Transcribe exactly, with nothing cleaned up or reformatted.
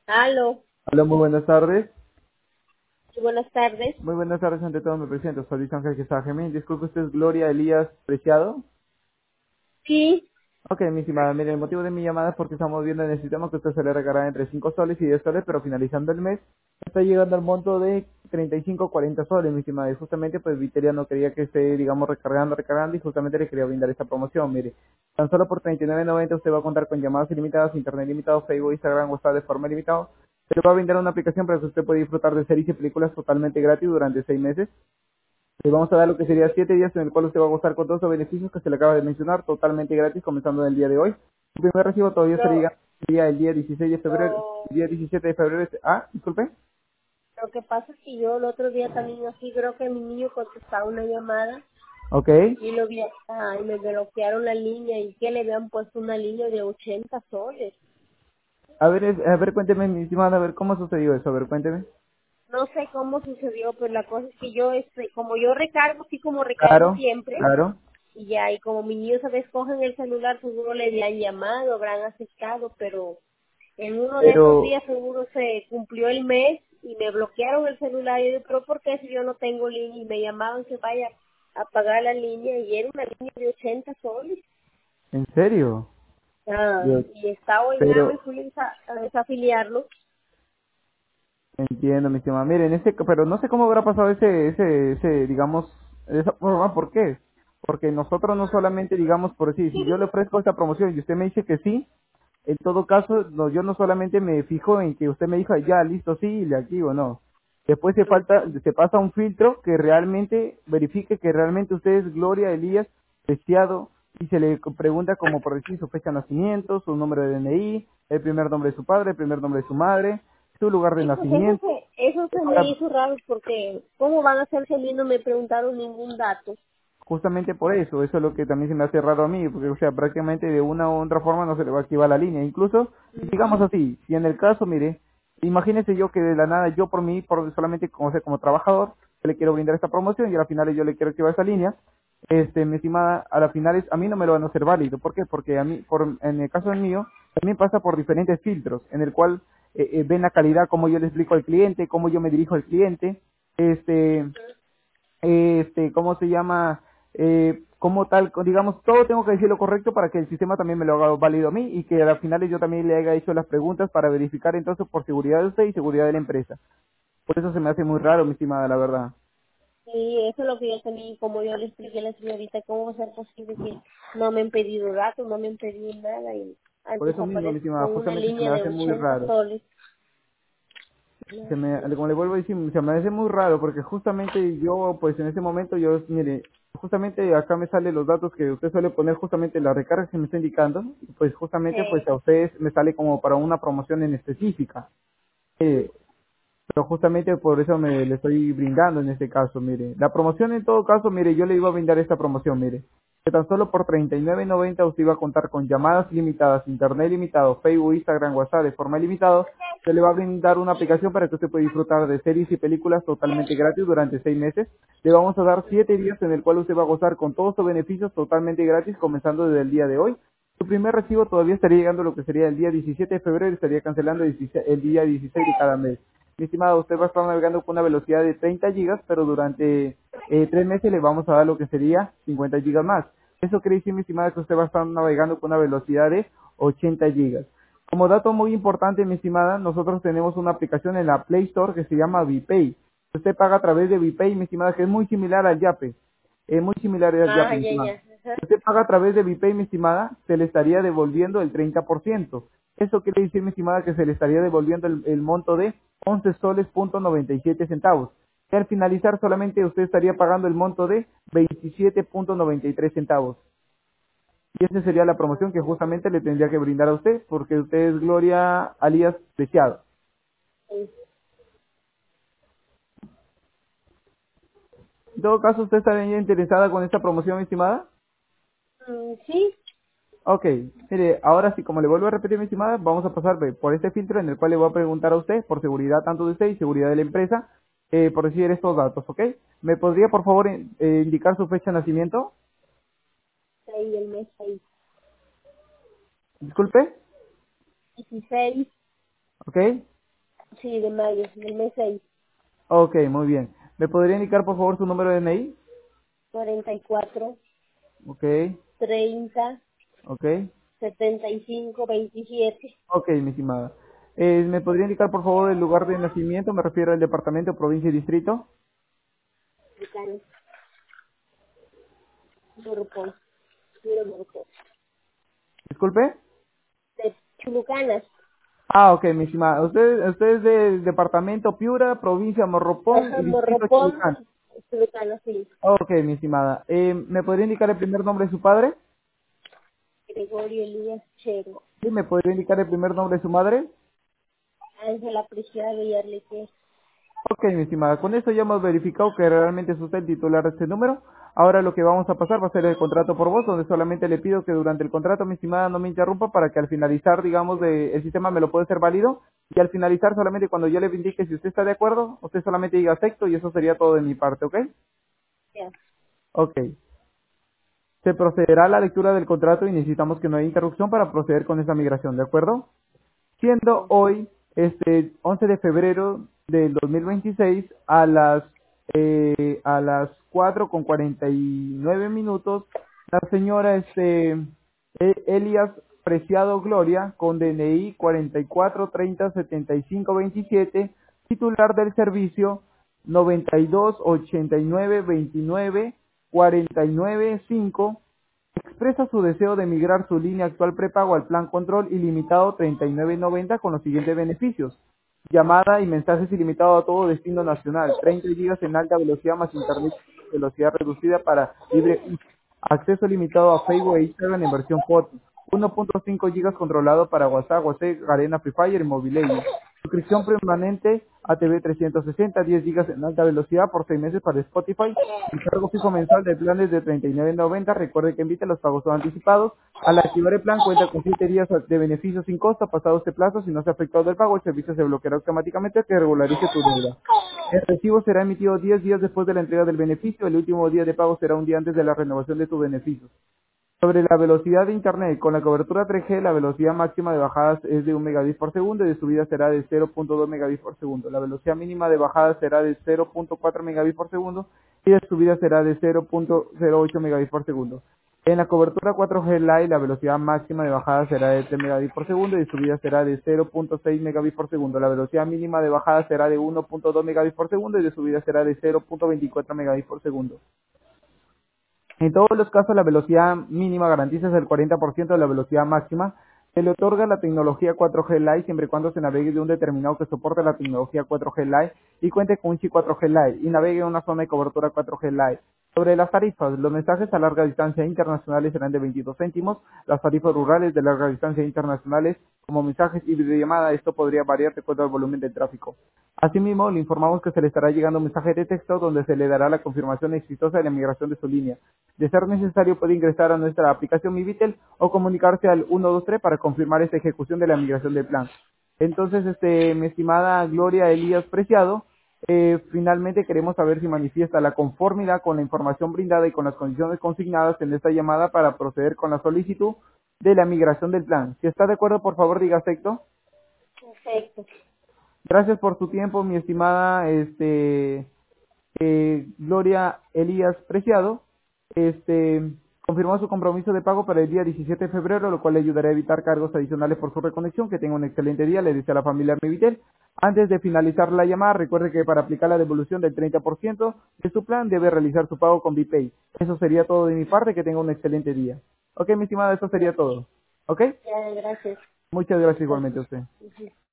Aló, Hola, muy buenas tardes. sí, buenas tardes. Muy buenas tardes, ante todo me presento. Soy Luis Ángel Quesada Gemín. Disculpe, ¿usted es Gloria Elías Preciado? Sí, Ok, mi estimada, mire, el motivo de mi llamada es porque estamos viendo en el sistema que usted se le recarga entre cinco soles y diez soles, pero finalizando el mes está llegando al monto de treinta y cinco cuarenta soles, mi estimada. Y justamente, pues, Viteria no quería que esté, digamos, recargando, recargando, y justamente le quería brindar esta promoción. Mire, tan solo por treinta y nueve noventa usted va a contar con llamadas ilimitadas, internet ilimitado, Facebook, Instagram, WhatsApp de forma ilimitada. Se le va a brindar una aplicación para que usted pueda disfrutar de series y películas totalmente gratis durante seis meses. Le vamos a dar lo que sería siete días en el cual usted va a gozar con todos los beneficios que se le acaba de mencionar, totalmente gratis, comenzando en el día de hoy. El primer recibo todavía lo, sería sería el día dieciséis de febrero, lo, el día diecisiete de febrero. Ah, disculpe. lo que pasa es que yo el otro día también así creo que mi niño contestaba una llamada Ok. y lo vi acá y me bloquearon la línea y que le habían puesto una línea de ochenta soles. A ver, es- a ver, cuénteme, mi estimada, a ver, ¿cómo sucedió eso? A ver, cuénteme. No sé cómo sucedió, pero la cosa es que yo, este, como yo recargo, así como recargo Claro, siempre, claro. y ya, y como mis niños a veces cogen el celular, seguro le han llamado, habrán aceptado, pero en uno de esos Pero, días seguro se cumplió el mes y me bloquearon el celular. Y yo, pero ¿por qué si yo no tengo línea? Y me llamaban que vaya a pagar la línea y era una línea de ochenta soles. ¿en serio? Ah, Yo, y estaba en nada y pero, fui a desa- a desafiliarlo. entiendo, mi estimada. Mire, en ese, pero no sé cómo habrá pasado ese, ese, ese, digamos, de esa forma, ¿por qué? Porque nosotros no solamente, digamos, por decir, si yo le ofrezco esta promoción y usted me dice que sí, en todo caso, no, yo no solamente me fijo en que usted me dijo, ya, listo, sí, le activo, no. Después se falta, se pasa un filtro que realmente verifique que realmente usted es Gloria Elías Preciado, y se le pregunta como por decir su fecha de nacimiento, su número de D N I, el primer nombre de su padre, el primer nombre de su madre, su lugar de Sí, pues eso nacimiento. se, eso se me Para- hizo raro porque ¿cómo van a hacer si a mí no me preguntaron ningún dato? Justamente por eso, eso es lo que también se me hace raro a mí, porque o sea, prácticamente de una u otra forma no se le va a activar la línea. Incluso, digamos así, si en el caso, mire, imagínese yo que de la nada yo por mí, por solamente como, sea, como trabajador, le quiero brindar esta promoción y a la final yo le quiero activar esa línea, este, mi estimada, a la final a mí no me lo van a hacer válido. ¿Por qué? Porque a mí, por, en el caso mío, también pasa por diferentes filtros, en el cual eh, eh, ven la calidad, cómo yo le explico al cliente, cómo yo me dirijo al cliente, este, este, ¿cómo se llama? Eh, como tal, digamos, todo tengo que decir lo correcto para que el sistema también me lo haga válido a mí y que al final yo también le haya hecho las preguntas para verificar entonces por seguridad de usted y seguridad de la empresa. Por eso se me hace muy raro, mi estimada, la verdad. Sí, eso es lo que yo también, como yo le expliqué a la señorita, ¿cómo va a ser posible que no me han pedido datos, no me han pedido nada y Por antes eso mismo, mi aparezco estimada, con una justamente se línea me de hace muy ochenta raro. soles? Se me, como le vuelvo a decir, se me hace muy raro porque justamente yo, pues en ese momento, yo, mire, justamente acá me salen los datos que usted suele poner, justamente la recarga que me está indicando, pues justamente pues Sí. a ustedes me sale como para una promoción en específica. Eh, pero justamente por eso me le estoy brindando en este caso, mire. La promoción en todo caso, mire, yo le iba a brindar esta promoción, mire. Que tan solo por treinta y nueve noventa usted iba a contar con llamadas limitadas, internet limitado, Facebook, Instagram, WhatsApp de forma ilimitada. Se le va a brindar una aplicación para que usted pueda disfrutar de series y películas totalmente gratis durante seis meses. Le vamos a dar siete días en el cual usted va a gozar con todos los beneficios totalmente gratis, comenzando desde el día de hoy. Su primer recibo todavía estaría llegando lo que sería el día diecisiete de febrero y estaría cancelando el dieciséis el día dieciséis de cada mes. Mi estimado, usted va a estar navegando con una velocidad de treinta gigas, pero durante eh, tres meses le vamos a dar lo que sería cincuenta gigas más. Eso quiere decir, mi estimada, que usted va a estar navegando con una velocidad de ochenta gigas. Como dato muy importante, mi estimada, nosotros tenemos una aplicación en la Play Store que se llama VPay. Usted paga a través de VPay, mi estimada, que es muy similar al Yape. Es muy similar al Yape, Ah, mi ya, estimada. ya. Ajá. Si usted paga a través de VPay, mi estimada, se le estaría devolviendo el treinta por ciento. Eso quiere decir, mi estimada, que se le estaría devolviendo el, el monto de once soles punto noventa y siete centavos. Y al finalizar solamente usted estaría pagando el monto de veintisiete punto noventa y tres centavos. Y esa sería la promoción que justamente le tendría que brindar a usted, porque usted es Gloria Alias Preciado. Sí. En todo caso, ¿usted estaría interesada con esta promoción, mi estimada? Mm, sí, Ok, mire, ahora sí, como le vuelvo a repetir, mi estimada, vamos a pasar ve, por este filtro en el cual le voy a preguntar a usted, por seguridad tanto de usted y seguridad de la empresa, eh, por decir estos datos, ¿ok? ¿Me podría, por favor, in- eh, indicar su fecha de nacimiento? ahí el mes ahí. Disculpe, dieciséis ¿ok? Sí, de mayo, del mes seis. Ok, muy bien. ¿Me podría indicar por favor su número de D N I? cuarenta y cuatro, Ok, treinta, ok, setenta y cinco, veintisiete. ok, mi estimada. Eh, ¿Me podría indicar por favor el lugar de nacimiento? Me refiero al departamento, provincia y distrito. Chulucanas, Grupón, puro grupo. Disculpe. De Chulucanas, Ah, ok, mi estimada. Usted, usted es del departamento Piura, provincia Morropón ajá, y distrito Morropón, Chulucán. Chulucanas, sí. Ok, mi estimada. Eh, ¿Me podría indicar el primer nombre de su padre? Gregorio Elías Chero, Sí, ¿me podría indicar el primer nombre de su madre? Ángela Preciado y Arlequín. Ok, mi estimada. Con esto ya hemos verificado que realmente es usted el titular de este número. Ahora lo que vamos a pasar va a ser el contrato por voz, donde solamente le pido que durante el contrato, mi estimada, no me interrumpa para que al finalizar, digamos, de, el sistema me lo puede ser válido. Y al finalizar, solamente cuando yo le indique si usted está de acuerdo, usted solamente diga acepto y eso sería todo de mi parte, ¿ok? Ya, Ok. Se procederá a la lectura del contrato y necesitamos que no haya interrupción para proceder con esta migración, ¿de acuerdo? Siendo ya. hoy, este, once de febrero del dos mil veintiséis a las, eh, a las cuatro con cuarenta y nueve minutos, la señora, este, E- Elias Preciado Gloria, con D N I cuarenta y cuatro treinta setenta y cinco veintisiete, titular del servicio noventa y dos ochenta y nueve veintinueve cuarenta y nueve cinco, expresa su deseo de migrar su línea actual prepago al plan control ilimitado treinta y nueve noventa con los siguientes beneficios. Llamada y mensajes ilimitados a todo destino nacional, treinta gigas en alta velocidad más internet de velocidad reducida para libre uso. Acceso limitado a Facebook e Instagram en versión foto. uno punto cinco gigas controlado para WhatsApp, WhatsApp, Arena Free Fire y Mobile Legends. Suscripción permanente a T V trescientos sesenta, diez gigas en alta velocidad por seis meses para Spotify. El cargo fijo mensual de planes de treinta y nueve noventa. Recuerde que invite los pagos son anticipados. Al activar el plan cuenta con siete días de beneficio sin costo. Pasado este plazo, si no se ha afectado el pago, el servicio se bloqueará automáticamente que regularice tu deuda. El recibo será emitido diez días después de la entrega del beneficio. El último día de pago será un día antes de la renovación de tu beneficio. Sobre la velocidad de Internet, con la cobertura tres G, la velocidad máxima de bajadas es de un megabit por segundo y de subida será de cero punto dos megabits por segundo. La velocidad mínima de bajada será de cero punto cuatro megabits por segundo y de subida será de cero punto cero ocho megabits por segundo. En la cobertura cuatro G Lite, la velocidad máxima de bajada será de tres megabits por segundo y de subida será de cero punto seis megabits por segundo. La velocidad mínima de bajada será de uno punto dos megabits por segundo y de subida será de cero punto veinticuatro megabits por segundo. En todos los casos, la velocidad mínima garantiza el cuarenta por ciento de la velocidad máxima. Se le otorga la tecnología cuatro G Lite siempre y cuando se navegue de un determinado que soporte la tecnología cuatro G Lite y cuente con un chip cuatro G Lite y navegue en una zona de cobertura cuatro G Lite. Sobre las tarifas, los mensajes a larga distancia internacionales serán de veintidós céntimos, las tarifas rurales de larga distancia internacionales como mensajes y videollamada, esto podría variar de acuerdo al volumen del tráfico. Asimismo, le informamos que se le estará llegando un mensaje de texto donde se le dará la confirmación exitosa de la migración de su línea. De ser necesario, puede ingresar a nuestra aplicación MiVitel o comunicarse al uno dos tres para confirmar esta ejecución de la migración del plan. Entonces, este, mi estimada Gloria Elías Preciado, eh, finalmente queremos saber si manifiesta la conformidad con la información brindada y con las condiciones consignadas en esta llamada para proceder con la solicitud de la migración del plan. Si está de acuerdo, por favor, diga acepto. Perfecto. Gracias por su tiempo, mi estimada este, eh, Gloria Elías Preciado. Este, confirmó su compromiso de pago para el día diecisiete de febrero, lo cual le ayudará a evitar cargos adicionales por su reconexión. Que tenga un excelente día, le desea a la familia Mivitel. Antes de finalizar la llamada, recuerde que para aplicar la devolución del treinta por ciento de su plan debe realizar su pago con BPay. Eso sería todo de mi parte, que tenga un excelente día. Ok, mi estimada, eso Ya, sería todo. Ok, ya, gracias. muchas gracias Gracias. igualmente a usted. Ujú.